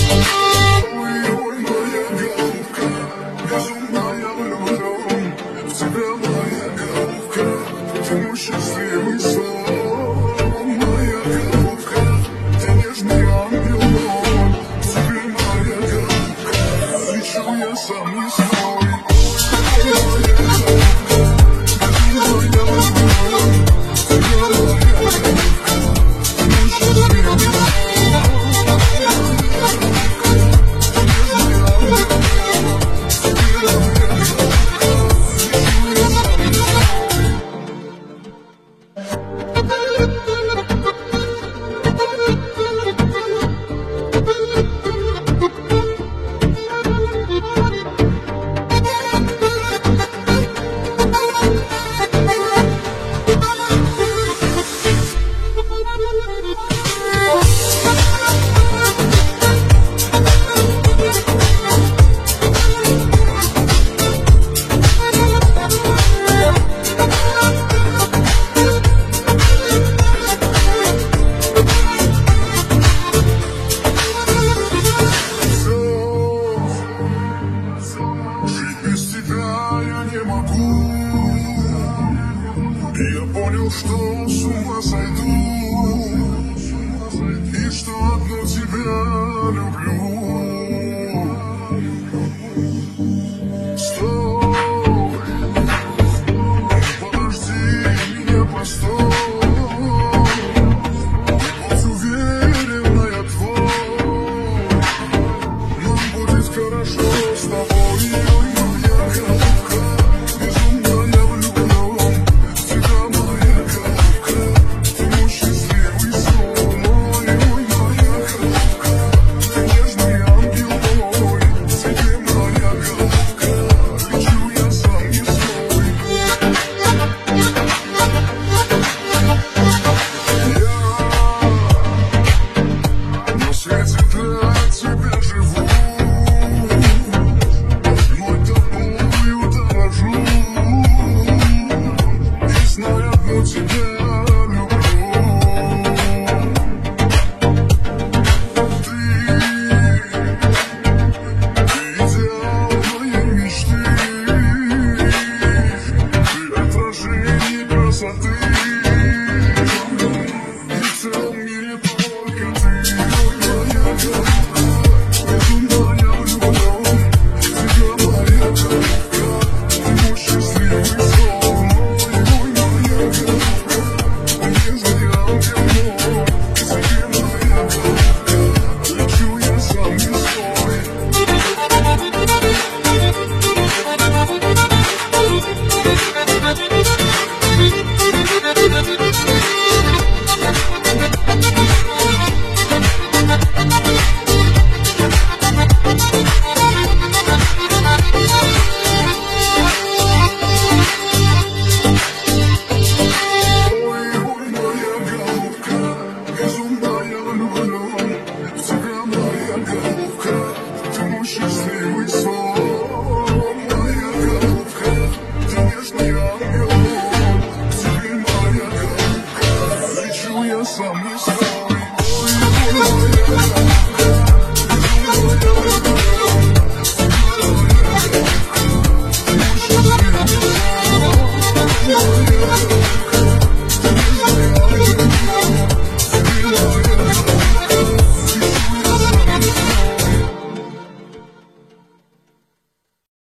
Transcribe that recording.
Ой, моя голубка, безумная влюблен в тебя, моя голубка, ты мой счастливый сон. Моя голубка, ты нежный ангел мой, к тебе, моя голубка, лечу я сам не свой. Ой, моя голубка, безумная влюблен в тебя, моя голубка, ты мой счастливый сон. Я понял, что с ума сойду, и что одну тебя люблю. Стой, подожди меня, постой. Будь уверена, я твой, нам будет хорошо с тобой. Моя голубка, безумная влюблен в тебя, моя голубка, ты мой счастливый сон. Ой, моя голубка, ты нежный ангел мой, к тебе, моя голубка, лечу я сам не свой. Я на свете для